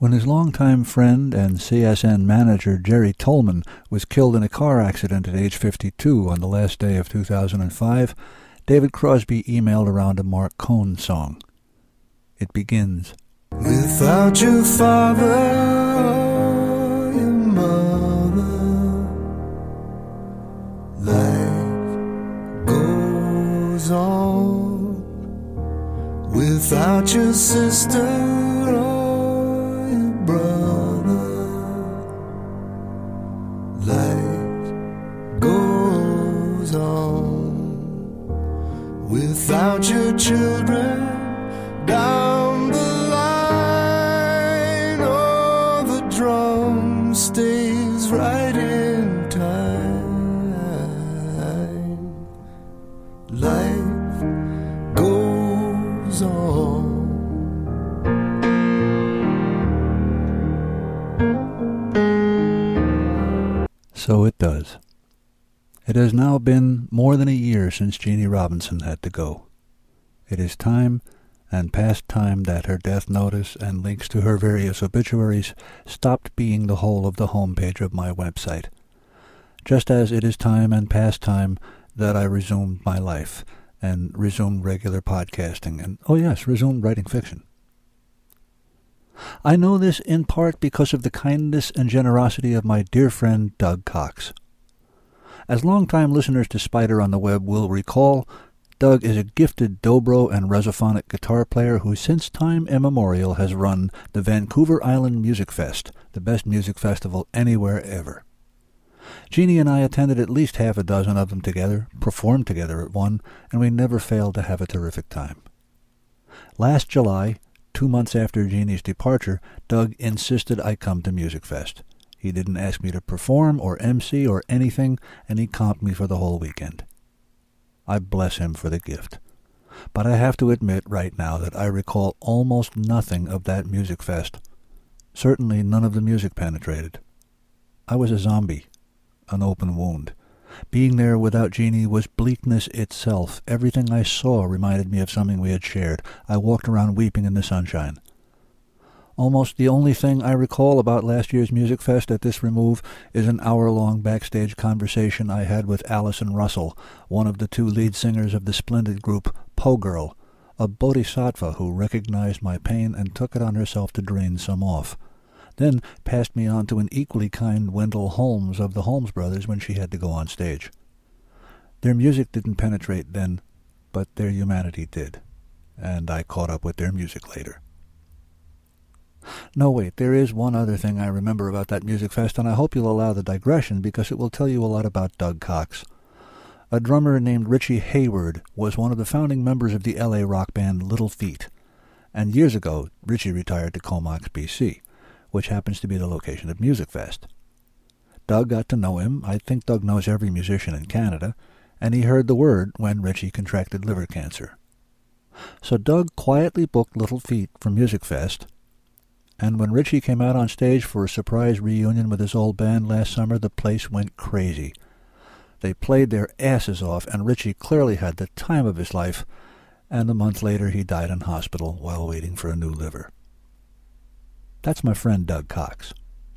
When his longtime friend and CSN manager Jerry Tolman was killed in a car accident at age 52 on the last day of 2005, David Crosby emailed around a Mark Cohn song. It begins, "Without your father or your mother, life goes on. Without your sister or your brother, life goes on. Without your children down the line, oh, the drum stays right in time. Life goes on." So it does. It has now been more than a year since Jeannie Robinson had to go. It is time, and past time, that her death notice and links to her various obituaries stopped being the whole of the homepage of my website. Just as it is time and past time that I resumed my life and resumed regular podcasting and, oh yes, resumed writing fiction. I know this in part because of the kindness and generosity of my dear friend Doug Cox. As longtime listeners to Spider on the Web will recall, Doug is a gifted dobro and resophonic guitar player who since time immemorial has run the Vancouver Island Music Fest, the best music festival anywhere ever. Jeannie and I attended at least half a dozen of them together, performed together at one, and we never failed to have a terrific time. Last July, 2 months after Jeannie's departure, Doug insisted I come to Music Fest. He didn't ask me to perform or MC or anything, and he comped me for the whole weekend. I bless him for the gift. But I have to admit right now that I recall almost nothing of that Music Fest. Certainly none of the music penetrated. I was a zombie, an open wound. Being there without Jeannie was bleakness itself. Everything I saw reminded me of something we had shared. I walked around weeping in the sunshine. Almost the only thing I recall about last year's Music Fest at this remove is an hour-long backstage conversation I had with Allison Russell, one of the two lead singers of the splendid group Poe Girl, a bodhisattva who recognized my pain and took it on herself to drain some off. Then passed me on to an equally kind Wendell Holmes of the Holmes Brothers when she had to go on stage. Their music didn't penetrate then, but their humanity did, and I caught up with their music later. No, wait, there is one other thing I remember about that Music Fest, and I hope you'll allow the digression because it will tell you a lot about Doug Cox. A drummer named Richie Hayward was one of the founding members of the L.A. rock band Little Feat, and years ago Richie retired to Comox, BC, which happens to be the location of Music Fest. Doug got to know him. I think Doug knows every musician in Canada, and he heard the word when Richie contracted liver cancer. So Doug quietly booked Little Feat for Music Fest, and when Richie came out on stage for a surprise reunion with his old band last summer, the place went crazy. They played their asses off, and Richie clearly had the time of his life, and a month later he died in hospital while waiting for a new liver. That's my friend Doug Cox.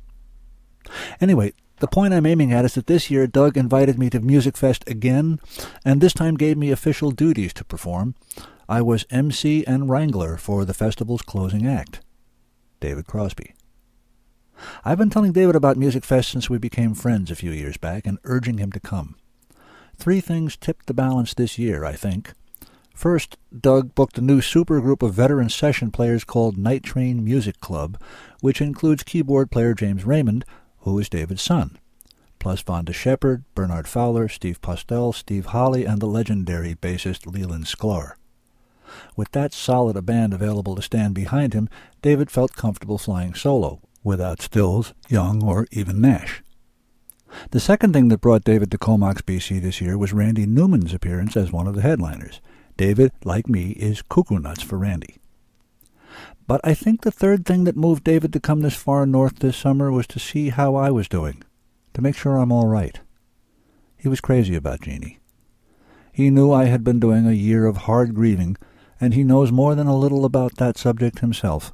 Anyway, the point I'm aiming at is that this year Doug invited me to Music Fest again, and this time gave me official duties to perform. I was MC and wrangler for the festival's closing act, David Crosby. I've been telling David about Music Fest since we became friends a few years back and urging him to come. 3 things tipped the balance this year, I think. First, Doug booked a new supergroup of veteran session players called Night Train Music Club, which includes keyboard player James Raymond, who is David's son, plus Vonda Shepard, Bernard Fowler, Steve Postel, Steve Holly, and the legendary bassist Leland Sklar. With that solid a band available to stand behind him, David felt comfortable flying solo, without Stills, Young, or even Nash. The second thing that brought David to Comox, BC this year was Randy Newman's appearance as one of the headliners. David, like me, is cuckoo nuts for Randy. But I think the third thing that moved David to come this far north this summer was to see how I was doing, to make sure I'm all right. He was crazy about Jeannie. He knew I had been doing a year of hard grieving, and he knows more than a little about that subject himself,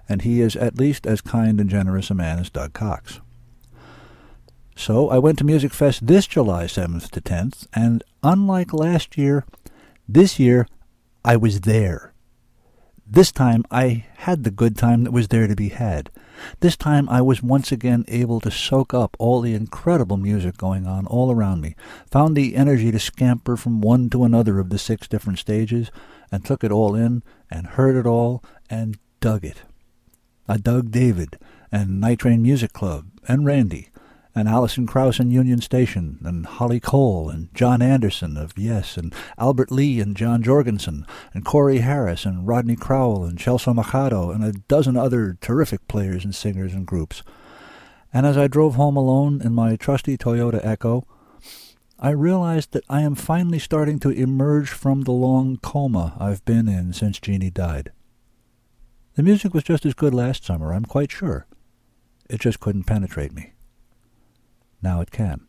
and he is at least as kind and generous a man as Doug Cox. So I went to Music Fest this July 7th to 10th, and unlike last year, this year I was there. This time I had the good time that was there to be had. This time I was once again able to soak up all the incredible music going on all around me, found the energy to scamper from one to another of the 6 different stages, and took it all in, and heard it all, and dug it. I dug David, and Night Train Music Club, and Randy, and Alison Krauss and Union Station, and Holly Cole, and John Anderson of Yes, and Albert Lee, and John Jorgensen, and Corey Harris, and Rodney Crowell, and Celso Machado, and a dozen other terrific players and singers and groups. And as I drove home alone in my trusty Toyota Echo, I realized that I am finally starting to emerge from the long coma I've been in since Jeannie died. The music was just as good last summer, I'm quite sure. It just couldn't penetrate me. Now it can.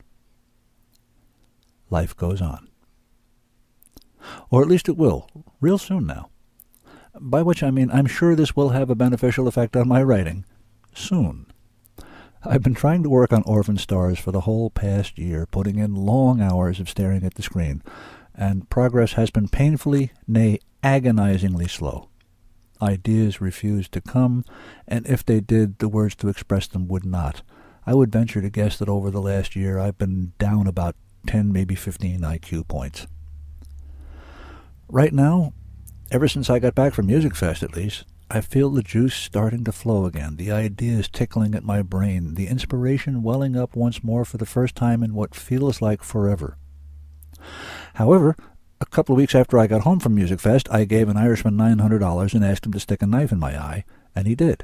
Life goes on. Or at least it will, real soon now. By which I mean I'm sure this will have a beneficial effect on my writing. Soon. I've been trying to work on Orphan Stars for the whole past year, putting in long hours of staring at the screen, and progress has been painfully, nay, agonizingly slow. Ideas refused to come, and if they did, the words to express them would not. I would venture to guess that over the last year I've been down about 10, maybe 15 IQ points. Right now, ever since I got back from Music Fest at least, I feel the juice starting to flow again, the ideas tickling at my brain, the inspiration welling up once more for the first time in what feels like forever. However, a couple of weeks after I got home from Music Fest, I gave an Irishman $900 and asked him to stick a knife in my eye, and he did.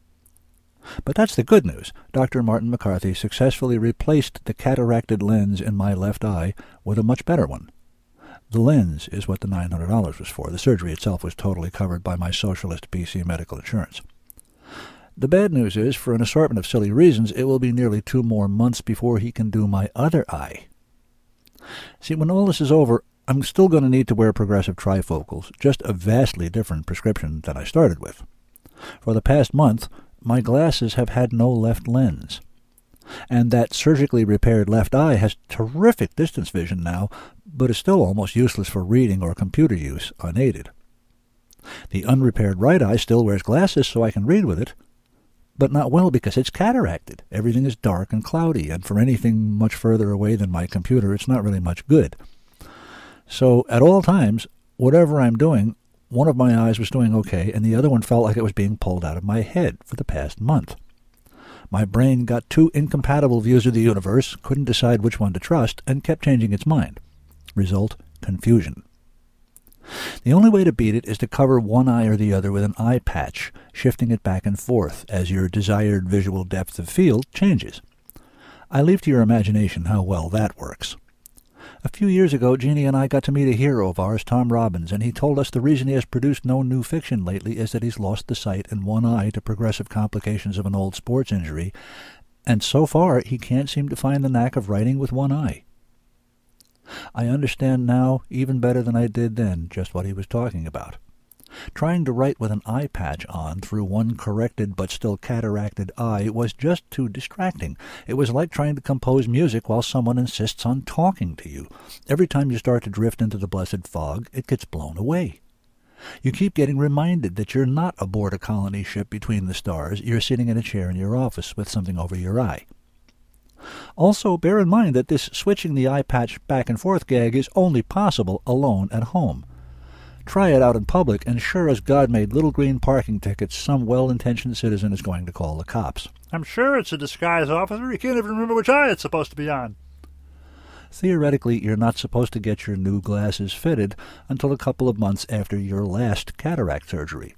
But that's the good news. Dr. Martin McCarthy successfully replaced the cataracted lens in my left eye with a much better one. The lens is what the $900 was for. The surgery itself was totally covered by my socialist BC medical insurance. The bad news is, for an assortment of silly reasons, it will be nearly 2 more months before he can do my other eye. See, when all this is over, I'm still going to need to wear progressive trifocals, just a vastly different prescription than I started with. For the past month, my glasses have had no left lens, and that surgically repaired left eye has terrific distance vision now, but is still almost useless for reading or computer use unaided. The unrepaired right eye still wears glasses so I can read with it, but not well because it's cataracted. Everything is dark and cloudy, and for anything much further away than my computer, it's not really much good. So at all times, whatever I'm doing, one of my eyes was doing okay, and the other one felt like it was being pulled out of my head for the past month. My brain got 2 incompatible views of the universe, couldn't decide which one to trust, and kept changing its mind. Result, confusion. The only way to beat it is to cover one eye or the other with an eye patch, shifting it back and forth as your desired visual depth of field changes. I leave to your imagination how well that works. A few years ago, Jeannie and I got to meet a hero of ours, Tom Robbins, and he told us the reason he has produced no new fiction lately is that he's lost the sight in one eye to progressive complications of an old sports injury, and so far he can't seem to find the knack of writing with one eye. I understand now, even better than I did then, just what he was talking about. Trying to write with an eye patch on through one corrected but still cataracted eye was just too distracting. It was like trying to compose music while someone insists on talking to you. Every time you start to drift into the blessed fog, it gets blown away. You keep getting reminded that you're not aboard a colony ship between the stars. You're sitting in a chair in your office with something over your eye. Also, bear in mind that this switching the eye patch back and forth gag is only possible alone at home. Try it out in public, and sure as God made little green parking tickets, some well-intentioned citizen is going to call the cops. I'm sure it's a disguise, officer. You can't even remember which eye it's supposed to be on. Theoretically, you're not supposed to get your new glasses fitted until a couple of months after your last cataract surgery.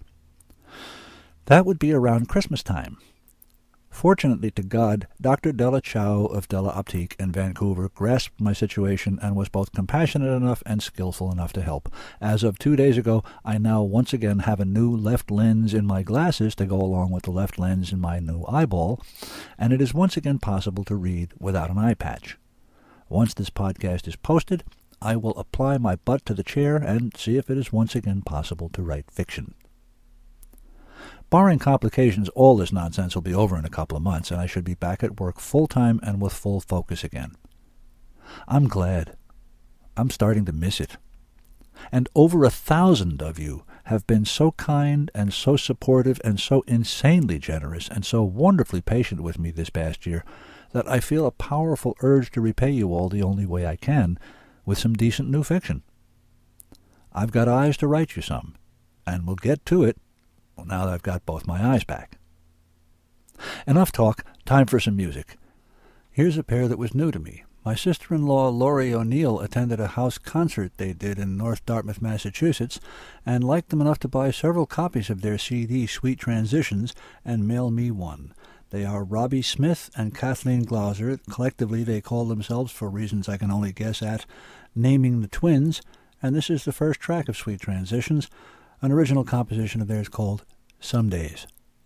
That would be around Christmas time. Fortunately to God, Dr. Della Chow of Della Optique in Vancouver grasped my situation and was both compassionate enough and skillful enough to help. As of 2 days ago, I now once again have a new left lens in my glasses to go along with the left lens in my new eyeball, and it is once again possible to read without an eye patch. Once this podcast is posted, I will apply my butt to the chair and see if it is once again possible to write fiction. Barring complications, all this nonsense will be over in a couple of months, and I should be back at work full-time and with full focus again. I'm glad. I'm starting to miss it. And over 1,000 of you have been so kind and so supportive and so insanely generous and so wonderfully patient with me this past year that I feel a powerful urge to repay you all the only way I can, with some decent new fiction. I've got eyes to write you some, and we'll get to it now that I've got both my eyes back. Enough talk, time for some music. Here's a pair that was new to me. My sister-in-law, Laurie O'Neill, attended a house concert they did in North Dartmouth, Massachusetts, and liked them enough to buy several copies of their CD, Sweet Transitions, and mail me one. They are Robbie Smith and Kathleen Glauser. Collectively, they call themselves, for reasons I can only guess at, Naming the Twins, and this is the first track of Sweet Transitions, an original composition of theirs called Some Days.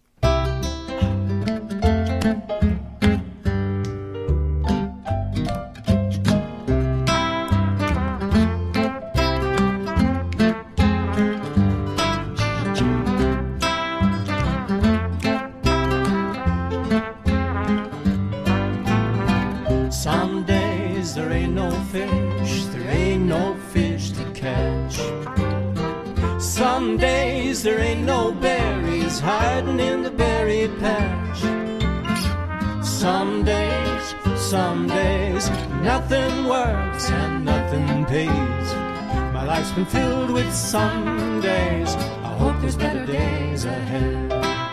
Some days there ain't no berries hiding in the berry patch. Some days, nothing works and nothing pays. My life's been filled with some days. I hope there's better days ahead.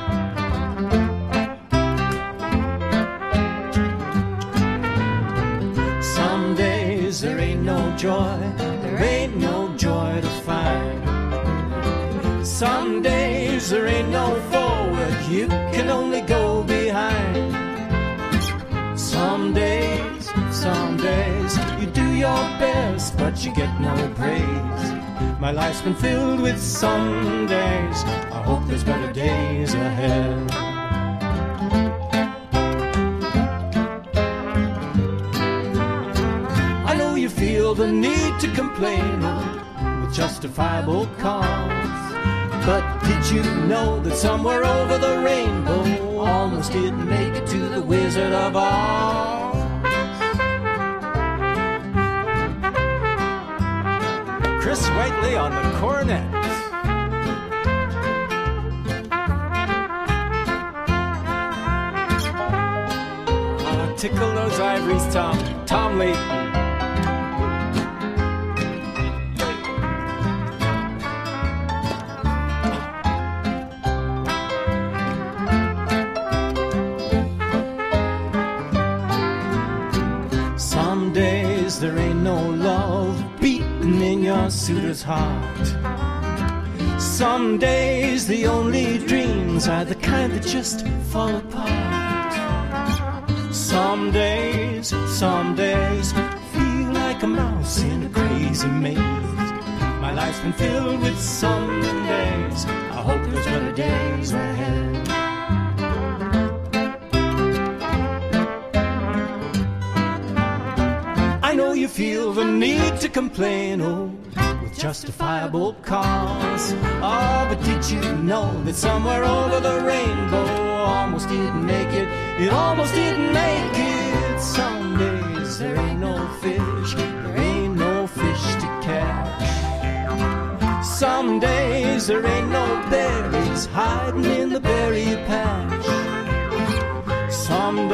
Some days there ain't no joy, there ain't no joy to find. Some days there ain't no forward, you can only go behind. Some days, you do your best, but you get no praise. My life's been filled with some days. I hope there's better days ahead. I know you feel the need to complain with justifiable cause. But did you know that somewhere over the rainbow almost didn't make it to the Wizard of Oz? Chris Whiteley on the cornet. Tickle those ivories, Tom Layton. There ain't no love beating in your suitor's heart. Some days the only dreams are the kind that just fall apart. Some days, feel like a mouse in a crazy maze. My life's been filled with some days. I hope there's better days ahead. I know you feel the need to complain, with justifiable cause. Oh, but did you know that somewhere over the rainbow almost didn't make it? It almost didn't make it. Some days there ain't no fish, there ain't no fish to catch. Some days there ain't no berries hiding in the berry patch. Some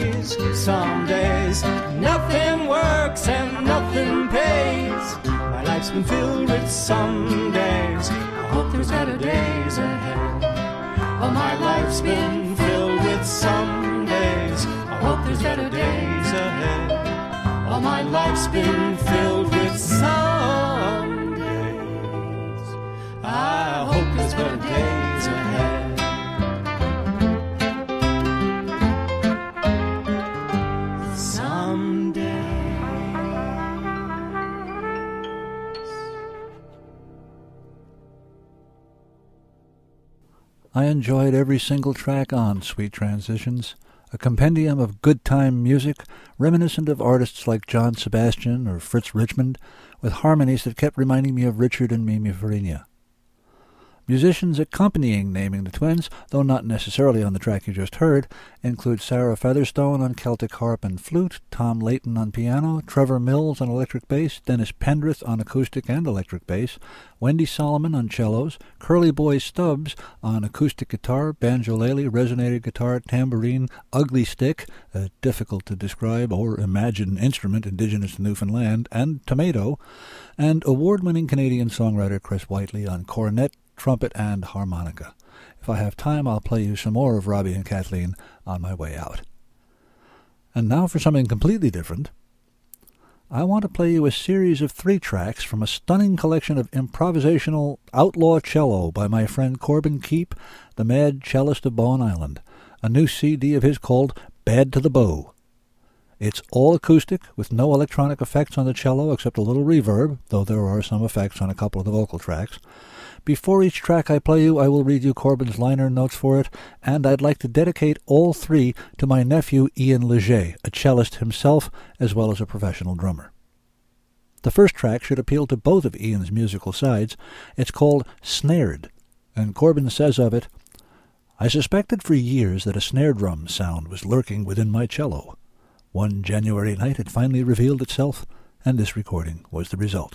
days, nothing works and nothing pays. My life's been filled with some days. I hope there's better days ahead. Oh, my life's been filled with some days. I hope there's better days ahead. Oh, my life's been filled with some days. I hope there's better days ahead. I enjoyed every single track on Sweet Transitions, a compendium of good time music reminiscent of artists like John Sebastian or Fritz Richmond, with harmonies that kept reminding me of Richard and Mimi Farina. Musicians accompanying Naming the Twins, though not necessarily on the track you just heard, include Sarah Featherstone on Celtic harp and flute, Tom Layton on piano, Trevor Mills on electric bass, Dennis Pendrith on acoustic and electric bass, Wendy Solomon on cellos, Curly Boy Stubbs on acoustic guitar, banjolele, resonator guitar, tambourine, ugly stick, a difficult-to-describe or imagine instrument indigenous to Newfoundland, and tomato, and award-winning Canadian songwriter Chris Whiteley on cornet, trumpet, and harmonica. If I have time, I'll play you some more of Robbie and Kathleen on my way out. And now for something completely different. I want to play you a series of 3 tracks from a stunning collection of improvisational outlaw cello by my friend Corbin Keep, the mad cellist of Bowen Island, a new CD of his called Bad to the Bow. It's all acoustic, with no electronic effects on the cello except a little reverb, though there are some effects on a couple of the vocal tracks. Before each track I play you, I will read you Corbin's liner notes for it, and I'd like to dedicate all 3 to my nephew Ian Leger, a cellist himself, as well as a professional drummer. The first track should appeal to both of Ian's musical sides. It's called Snared, and Corbin says of it, "I suspected for years that a snare drum sound was lurking within my cello. One January night it finally revealed itself, and this recording was the result."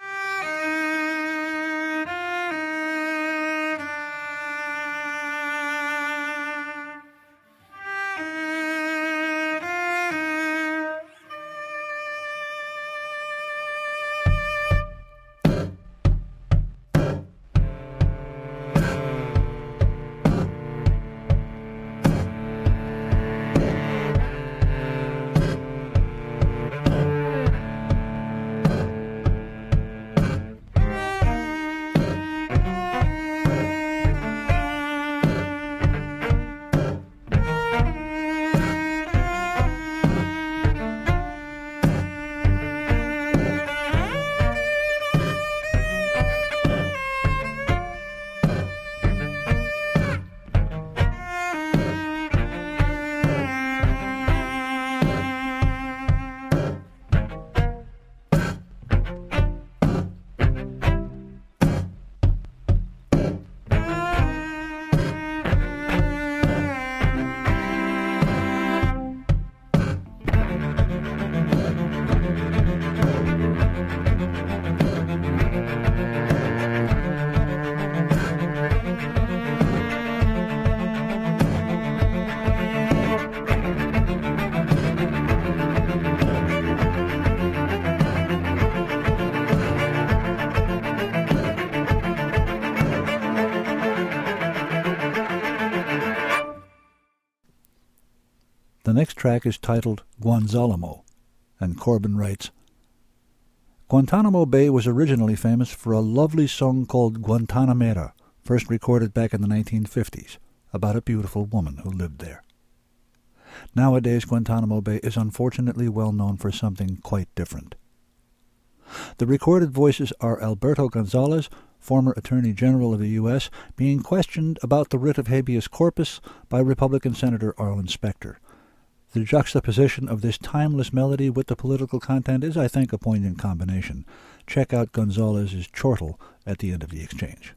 The next track is titled Guanzalamo, and Corbin writes, "Guantanamo Bay was originally famous for a lovely song called Guantanamera, first recorded back in the 1950s, about a beautiful woman who lived there. Nowadays, Guantanamo Bay is unfortunately well known for something quite different. The recorded voices are Alberto Gonzalez, former Attorney General of the U.S., being questioned about the writ of habeas corpus by Republican Senator Arlen Specter. The juxtaposition of this timeless melody with the political content is, I think, a poignant combination. Check out Gonzalez's chortle at the end of the exchange."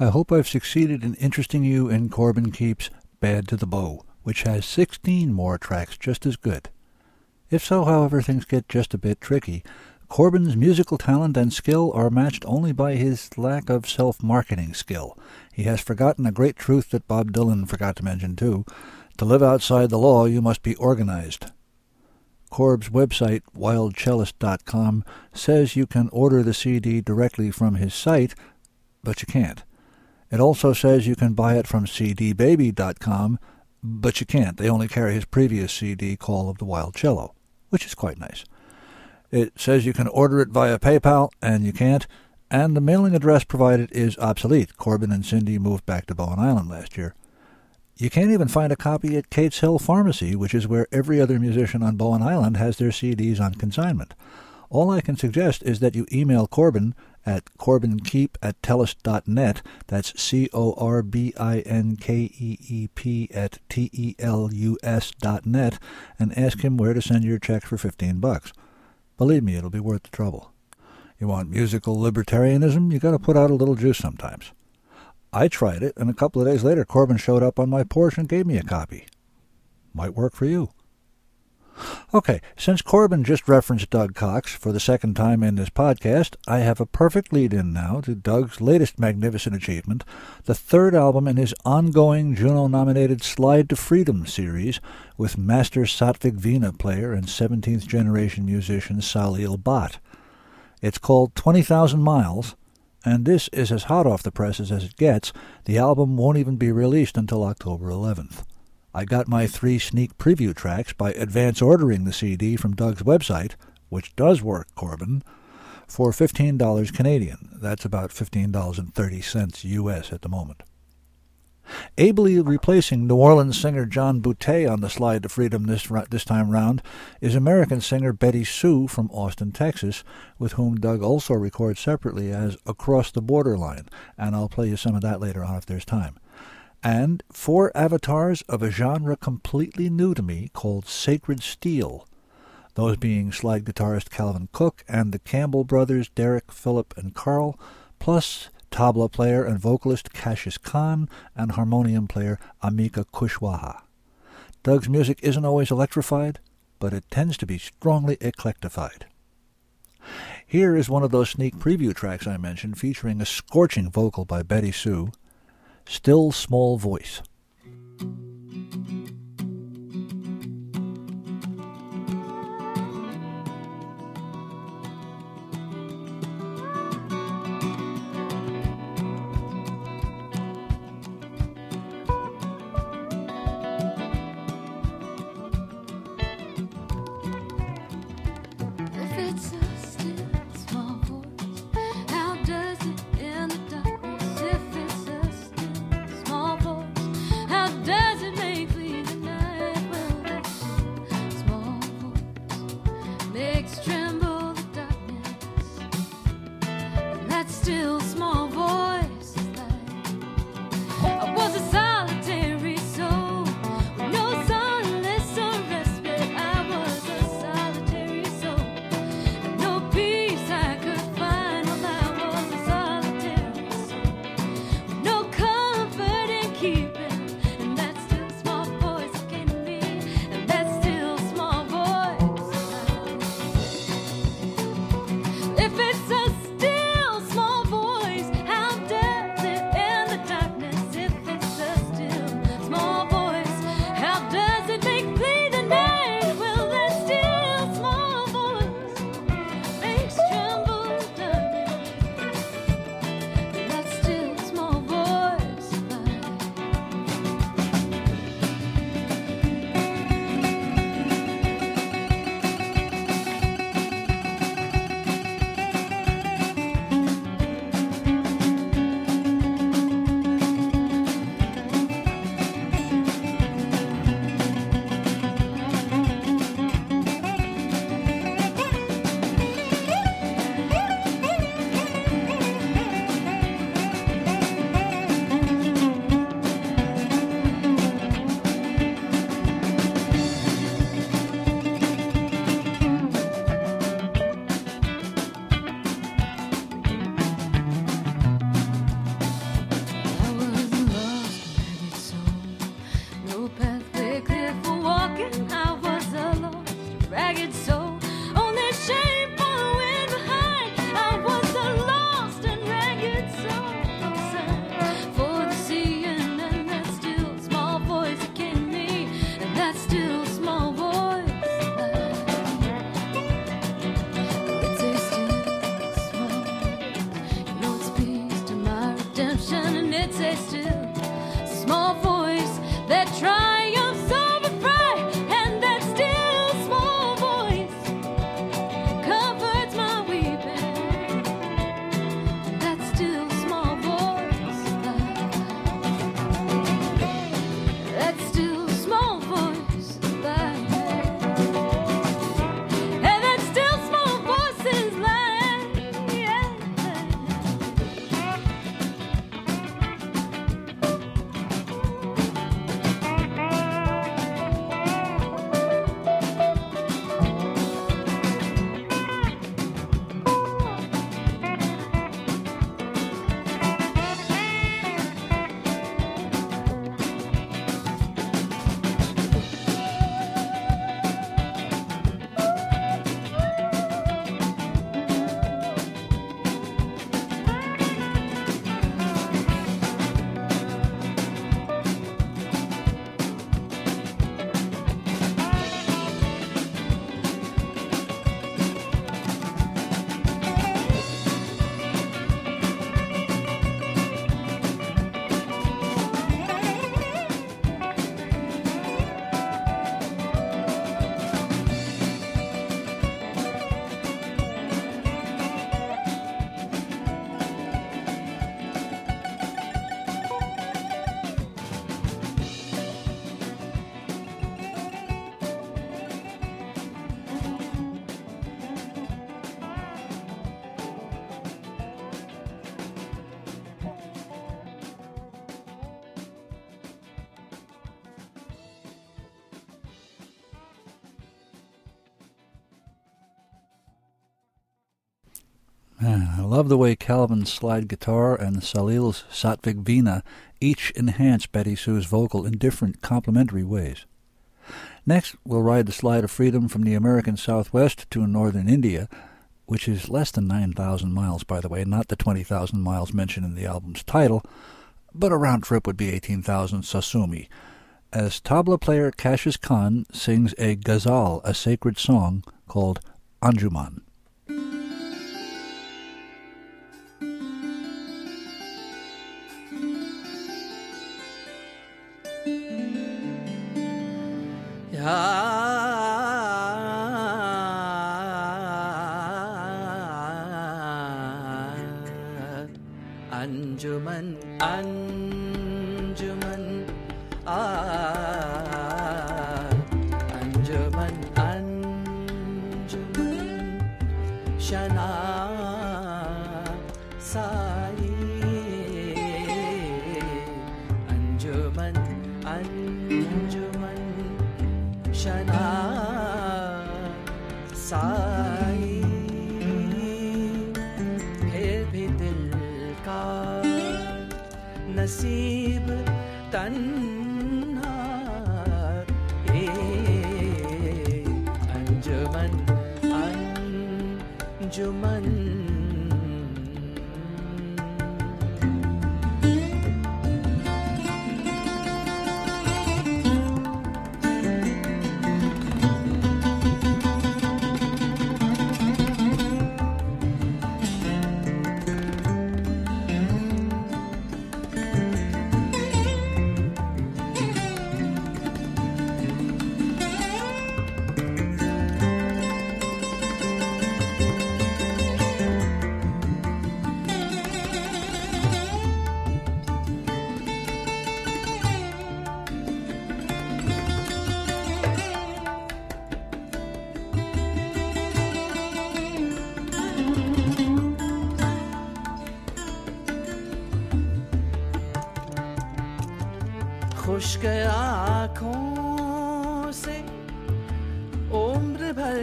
I hope I've succeeded in interesting you in Corbin Keep's Bad to the Bow, which has 16 more tracks just as good. If so, however, things get just a bit tricky. Corbin's musical talent and skill are matched only by his lack of self-marketing skill. He has forgotten a great truth that Bob Dylan forgot to mention, too. To live outside the law, you must be organized. Corb's website, wildcellist.com, says you can order the CD directly from his site, but you can't. It also says you can buy it from cdbaby.com, but you can't. They only carry his previous CD, Call of the Wild Cello, which is quite nice. It says you can order it via PayPal, and you can't, and the mailing address provided is obsolete. Corbin and Cindy moved back to Bowen Island last year. You can't even find a copy at Kate's Hill Pharmacy, which is where every other musician on Bowen Island has their CDs on consignment. All I can suggest is that you email Corbin at corbinkeep@telus.net. That's CORBINKEEP@TELUS.net, and ask him where to send your check for $15. Believe me, it'll be worth the trouble. You want musical libertarianism? You got to put out a little juice sometimes. I tried it, and a couple of days later, Corbin showed up on my porch and gave me a copy. Might work for you. Okay, since Corbin just referenced Doug Cox for the second time in this podcast, I have a perfect lead-in now to Doug's latest magnificent achievement, the third album in his ongoing Juno-nominated Slide to Freedom series with master Satvik Veena player and 17th-generation musician Salil Bhatt. It's called 20,000 Miles, and this is as hot off the presses as it gets. The album won't even be released until October 11th. I got my 3 sneak preview tracks by advance ordering the CD from Doug's website, which does work, Corbin, for $15 Canadian. That's about $15.30 US at the moment. Ably replacing New Orleans singer John Boutte on the Slide to Freedom this time round is American singer Betty Sue from Austin, Texas, with whom Doug also records separately as Across the Borderline, and I'll play you some of that later on if there's time. And 4 avatars of a genre completely new to me called Sacred Steel, those being slide guitarist Calvin Cook and the Campbell brothers Derek, Philip, and Carl, plus tabla player and vocalist Cassius Khan and harmonium player Amika Kushwaha. Doug's music isn't always electrified, but it tends to be strongly eclectified. Here is one of those sneak preview tracks I mentioned, featuring a scorching vocal by Betty Sue, Still Small Voice. old pathway clear for walking. I was a lost, ragged soul, only shame for the wind behind. I was a lost and ragged soul, outside for the sea, and then that still small voice that came to me, and that still small voice. It's a still small, you know it's peace to my redemption, and it's a still small voice that triumphs over pride, and that still small voice comforts my weeping. That still small voice, that still small voice, and that still small voice is like, yeah. I love the way Calvin's slide guitar and Salil's Satvik Veena each enhance Betty Sue's vocal in different complementary ways. Next, we'll ride the slide of freedom from the American Southwest to northern India, which is less than 9,000 miles, by the way, not the 20,000 miles mentioned in the album's title, but a round trip would be 18,000 Sasumi, as tabla player Cassius Khan sings a ghazal, a sacred song, called Anjuman. Anjuman, Anjuman, Anjuman, Anjuman, Shana Sai, Anjuman, Anjuman, Shana Sai, फिर भी दिल का नसीब तन्हा ये अंजुमन अंजुमन खुश्क आँखों से उम्र भर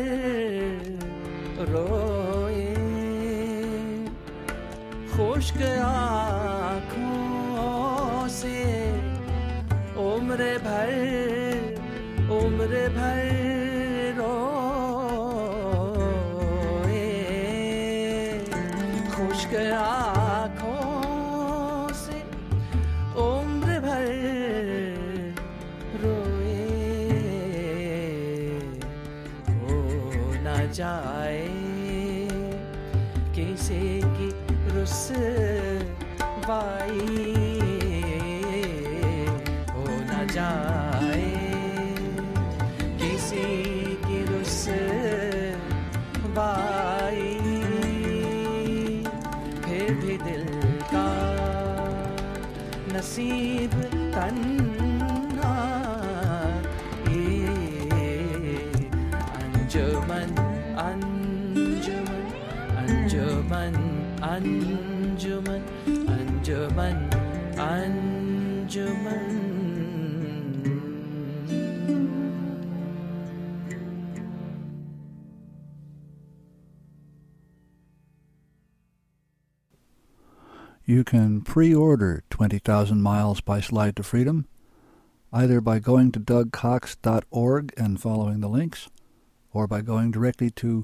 रोए, खुश्क आँखों से उम्र उम्र भर रोए खुश्क आँखों से उम्र भर रोए हो न जाए किसी की रुसवाई हो न जाए किसी की रुसवाई फिर भी दिल का नसीब तन्हा ये अंजुमन अंजुमन अंजुमन अंजुमन अंजुमन अंजुमन You can pre-order 20,000 Miles by Slide to Freedom, either by going to dougcox.org and following the links, or by going directly to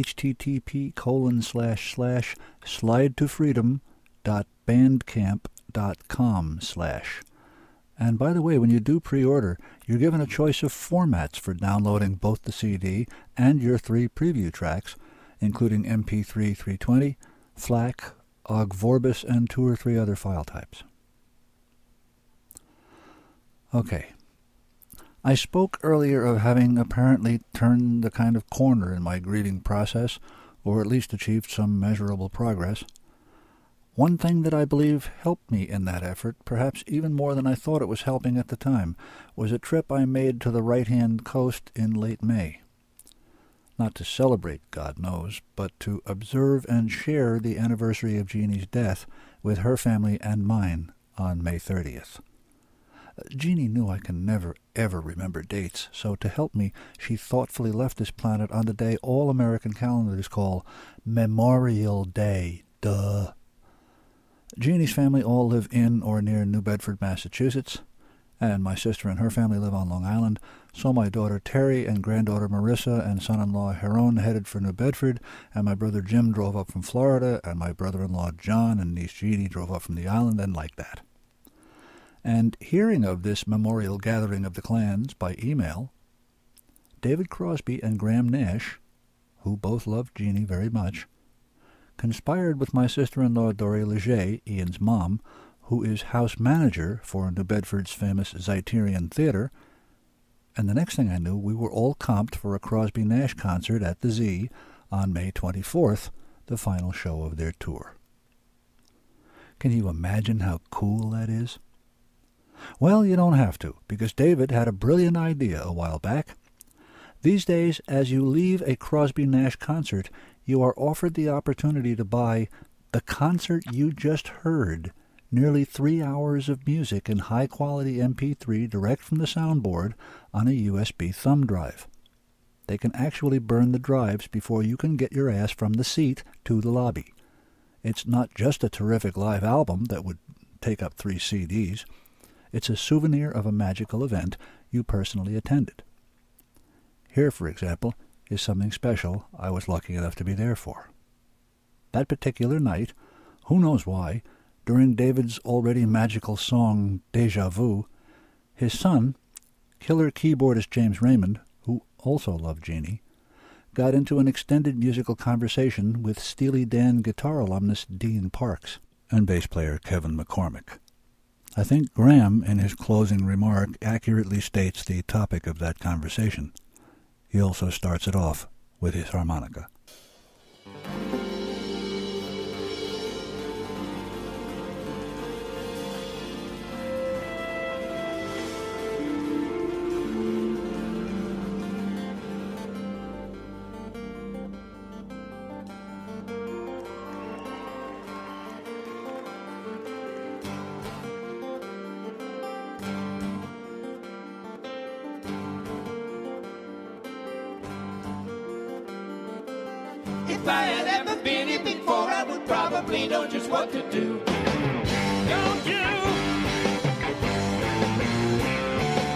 http://slidetofreedom.bandcamp.com/. And by the way, when you do pre-order, you're given a choice of formats for downloading both the CD and your 3 preview tracks, including MP3 320, FLAC, Ogg Vorbis, and 2 or 3 other file types. Okay. I spoke earlier of having apparently turned the kind of corner in my grieving process, or at least achieved some measurable progress. One thing that I believe helped me in that effort, perhaps even more than I thought it was helping at the time, was a trip I made to the right-hand coast in late May. Not to celebrate, God knows, but to observe and share the anniversary of Jeannie's death with her family and mine on May 30th. Jeannie knew I can never, ever remember dates, so to help me, she thoughtfully left this planet on the day all American calendars call Memorial Day. Duh. Jeannie's family all live in or near New Bedford, Massachusetts, and my sister and her family live on Long Island, so my daughter Terry and granddaughter Marissa and son-in-law Heron headed for New Bedford, and my brother Jim drove up from Florida, and my brother-in-law John and niece Jeannie drove up from the island, and like that. And hearing of this memorial gathering of the clans by email, David Crosby and Graham Nash, who both loved Jeannie very much, conspired with my sister-in-law Dory Leger, Ian's mom, who is house manager for New Bedford's famous Zeiterion Theater, and the next thing I knew, we were all comped for a Crosby-Nash concert at the Z on May 24th, the final show of their tour. Can you imagine how cool that is? Well, you don't have to, because David had a brilliant idea a while back. These days, as you leave a Crosby-Nash concert, you are offered the opportunity to buy the concert you just heard, nearly 3 hours of music in high-quality MP3 direct from the soundboard on a USB thumb drive. They can actually burn the drives before you can get your ass from the seat to the lobby. It's not just a terrific live album that would take up 3 CDs. It's a souvenir of a magical event you personally attended. Here, for example, is something special I was lucky enough to be there for. That particular night, who knows why, during David's already magical song Deja Vu, his son, killer keyboardist James Raymond, who also loved Jeannie, got into an extended musical conversation with Steely Dan guitar alumnus Dean Parks and bass player Kevin McCormick. I think Graham, in his closing remark, accurately states the topic of that conversation. He also starts it off with his harmonica. If I had ever been here before, I would probably know just what to do. Don't you?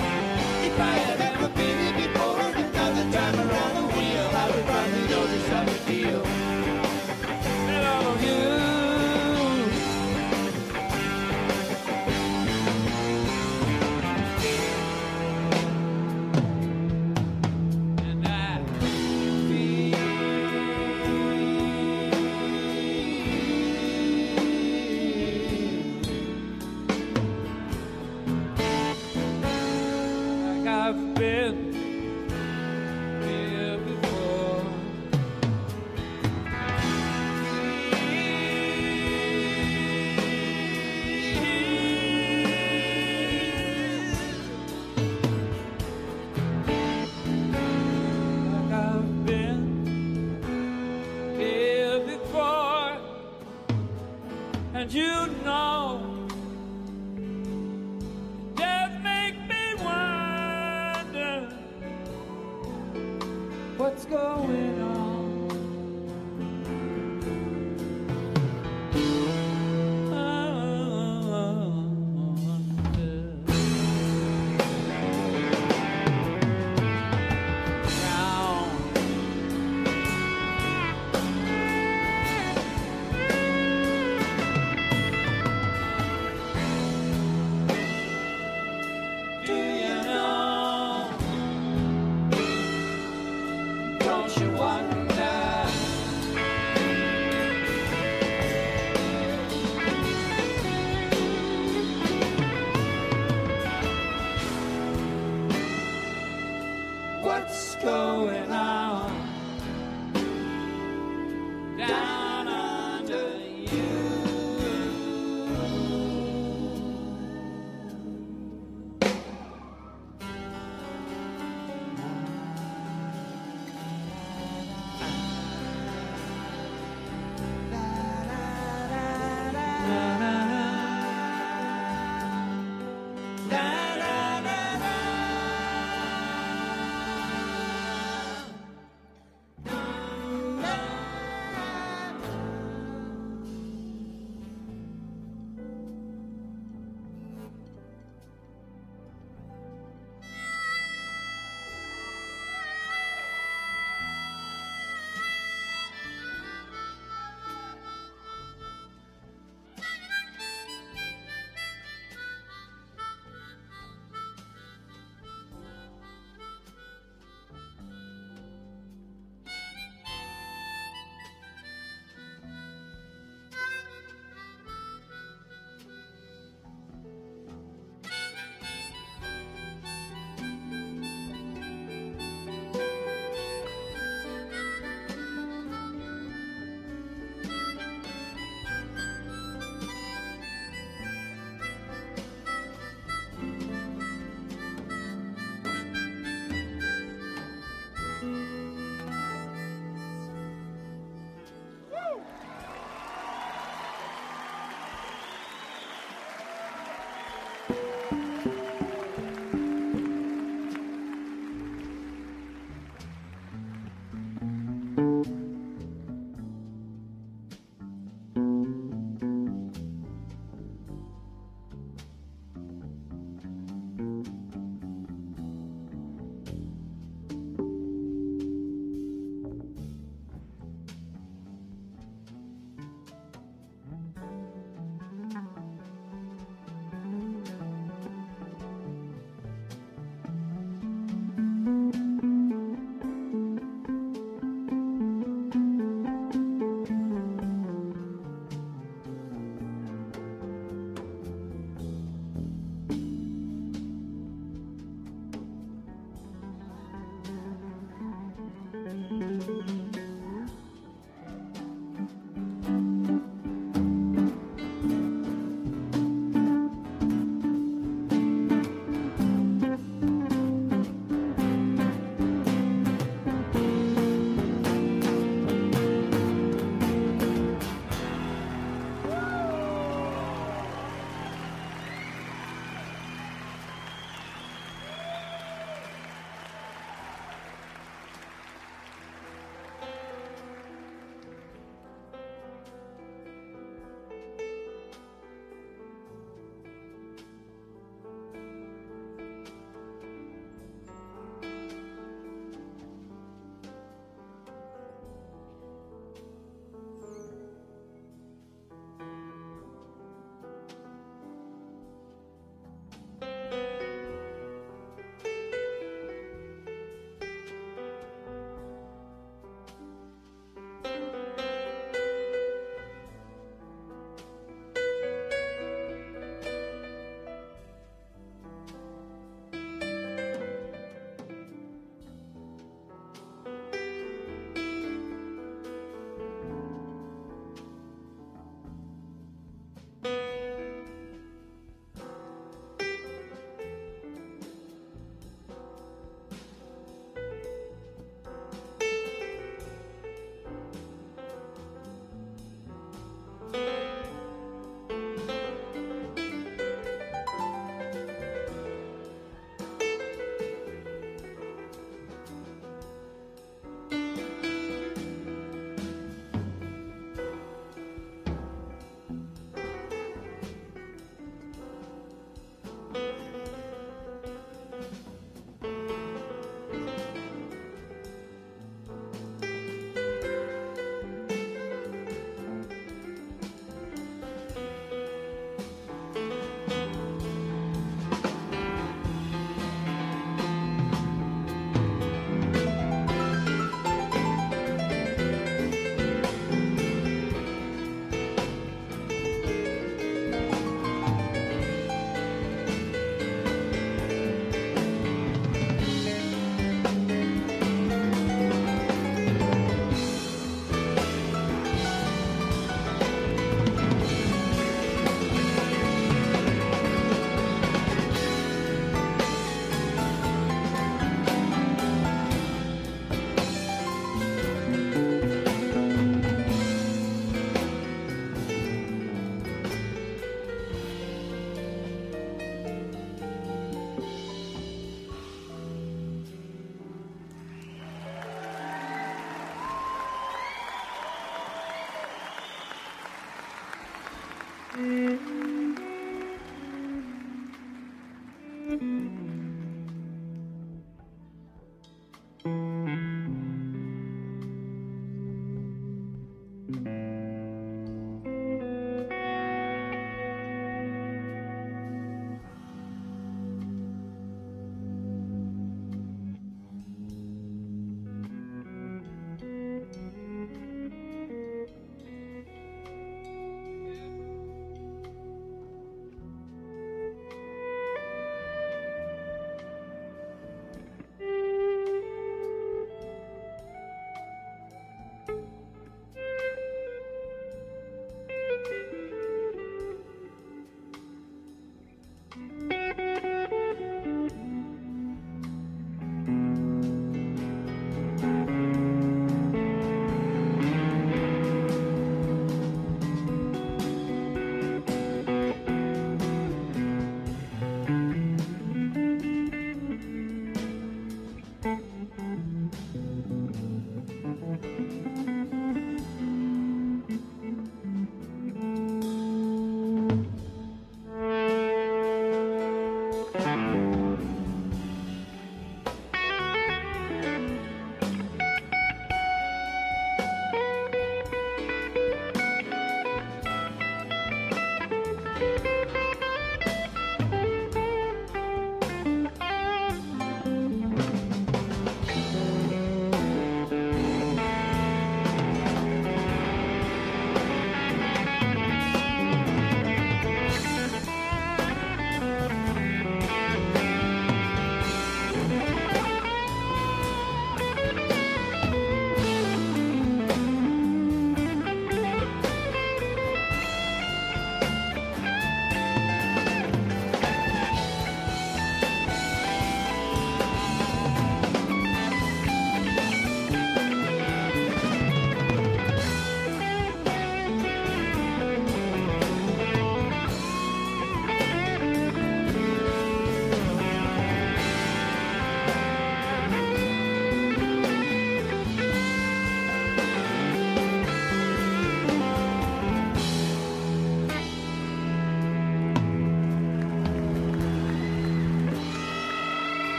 I have ever been here before. Another time around the wheel, I would probably know just how to feel. And all of you. And I feel like I've been here before. Like I've been here before, and you know, it just make me wonder what's going on. Do you know? Don't you wonder? What's going on down under you?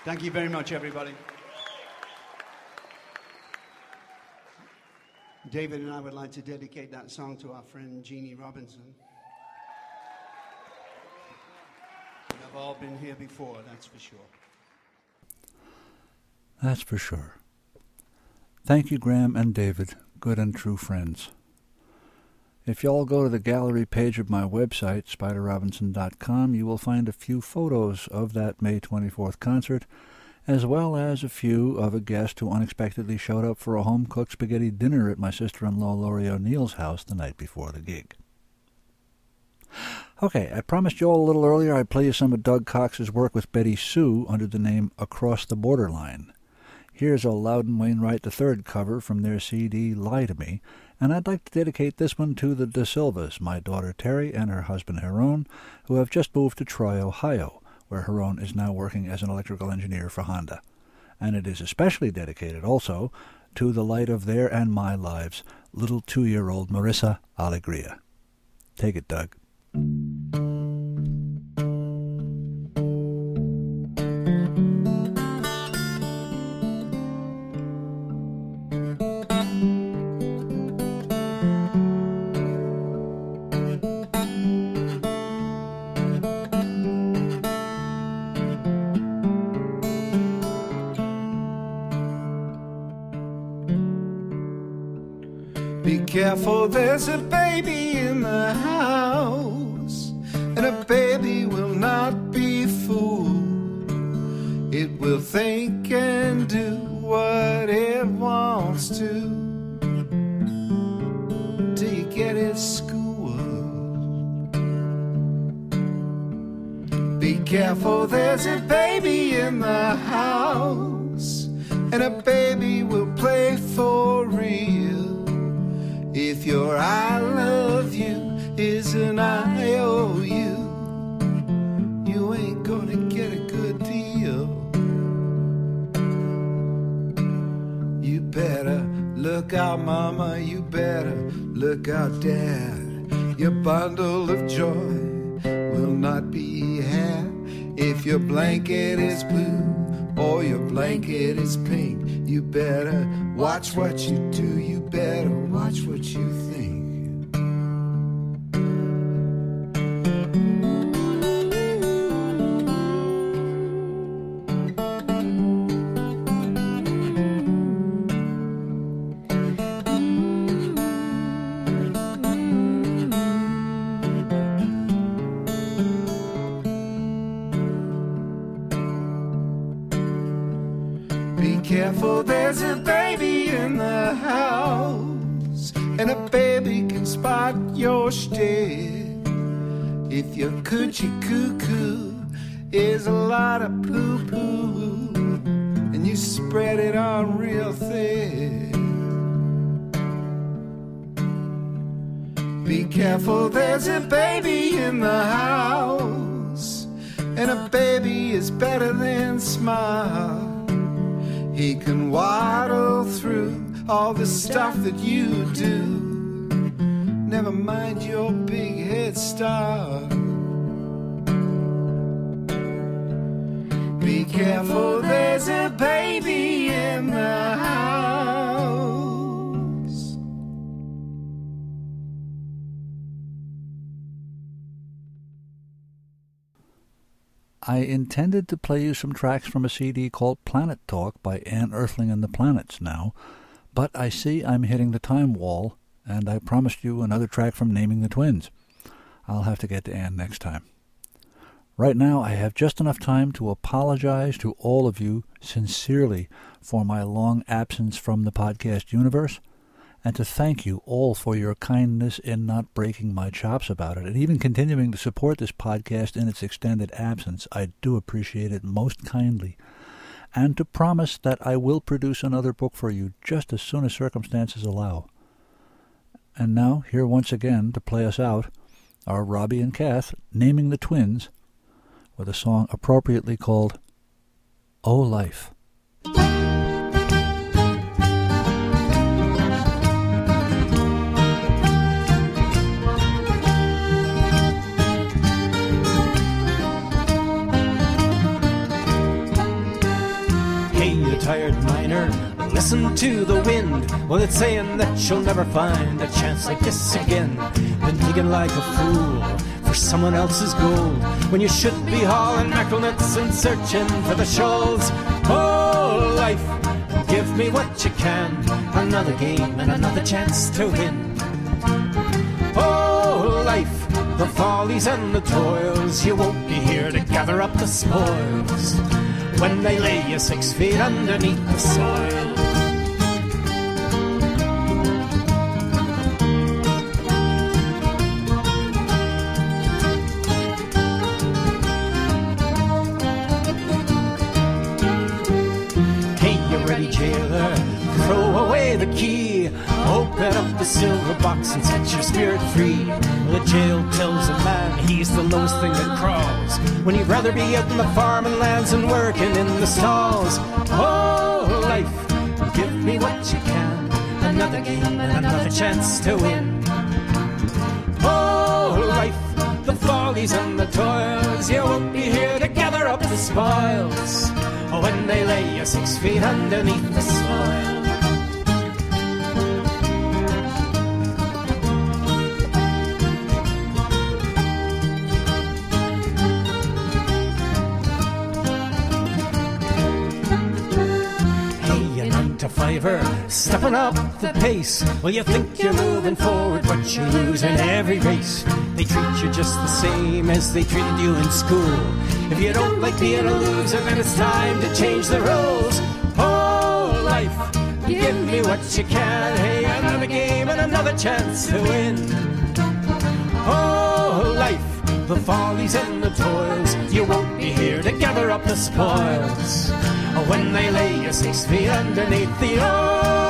Thank you very much, everybody. David and I would like to dedicate that song to our friend Jeannie Robinson. We've all been here before, that's for sure. That's for sure. Thank you, Graham and David, good and true friends. If y'all go to the gallery page of my website, spiderrobinson.com, you will find a few photos of that May 24th concert, as well as a few of a guest who unexpectedly showed up for a home-cooked spaghetti dinner at my sister-in-law Laurie O'Neill's house the night before the gig. Okay, I promised you all a little earlier I'd play you some of Doug Cox's work with Betty Sue under the name Across the Borderline. Here's a Loudon Wainwright III cover from their CD Lie to Me, and I'd like to dedicate this one to the De Silvas, my daughter Terry and her husband Heron, who have just moved to Troy, Ohio, where Heron is now working as an electrical engineer for Honda. And it is especially dedicated also to the light of their and my lives, little 2-year-old Marissa Alegria. Take it, Doug. Be careful, there's a baby in the house, and a baby will not be fooled. It will think and do what it wants to till you get it schooled. Be careful, there's a baby in the house, and a baby will play for real. If your I love you is an IOU, you ain't gonna get a good deal. You better look out, mama, you better look out, dad. Your bundle of joy will not be had if your blanket is blue or your blanket is pink. You better watch what you do, you better watch what you think. Careful, there's a baby in the house, and a baby can spot your stare. If your coochie cuckoo is a lot of poo-poo, and you spread it on real thin. Be careful, there's a baby in the house, and a baby is better than smart. He can waddle through all the stuff that you do. Never mind your big head start. Be careful, there's a baby in the house. I intended to play you some tracks from a CD called Planet Talk by Ann Earthling and the Planets now, but I see I'm hitting the time wall, and I promised you another track from Naming the Twins. I'll have to get to Ann next time. Right now, I have just enough time to apologize to all of you sincerely for my long absence from the podcast universe, and to thank you all for your kindness in not breaking my chops about it, and even continuing to support this podcast in its extended absence. I do appreciate it most kindly. And to promise that I will produce another book for you just as soon as circumstances allow. And now, here once again to play us out, are Robbie and Kath naming the twins with a song appropriately called Oh Life. listen to the wind. Well, it's saying that you'll never find a chance like this again. Been digging like a fool for someone else's gold, when you should be hauling mackerel nets and searching for the shoals. Oh, life, give me what you can. Another game and another chance to win. Oh, life, the follies and the toils, you won't be here to gather up the spoils when they lay you 6 feet underneath the soil. Hey, you ready, jailer? Throw away the key, open up the silver box and set your spirit free. Well, the jail tells a man he's the lowest thing that crawls, when he'd rather be out in the farming lands and working in the stalls. Oh, life, give me what you can. Another game and another chance to win. Oh, life, the follies and the toils, you won't be here to gather up the spoils when they lay you 6 feet underneath the soil. Fiver, stepping up the pace. Well, you think you're moving forward, but you lose in every race. They treat you just the same as they treated you in school. If you don't like being a loser, then it's time to change the rules. Oh, life, give me what you can. Hey, another game and another chance to win. Oh, life, the follies and the toils, you won't be here to gather up the spoils when they lay you 6 feet underneath the life,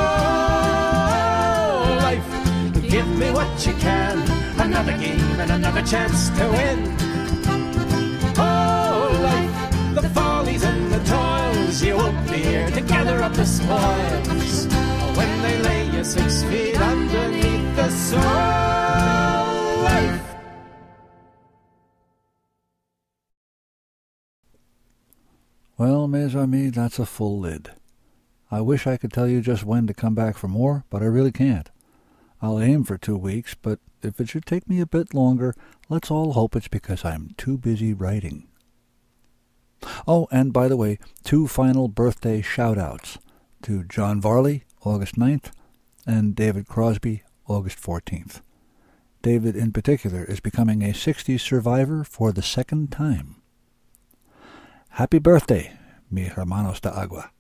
give me what you can. Another game and another chance to win. Oh, life, the follies and the toils, you won't be here to gather up the spoils when they lay you 6 feet underneath the soil. Life. Well, mes amis, that's a full lid. I wish I could tell you just when to come back for more, but I really can't. I'll aim for 2 weeks, but if it should take me a bit longer, let's all hope it's because I'm too busy writing. Oh, and by the way, 2 final birthday shout-outs to John Varley, August 9th, and David Crosby, August 14th. David, in particular, is becoming a 60s survivor for the 2nd time. Happy birthday, mi hermanos de agua.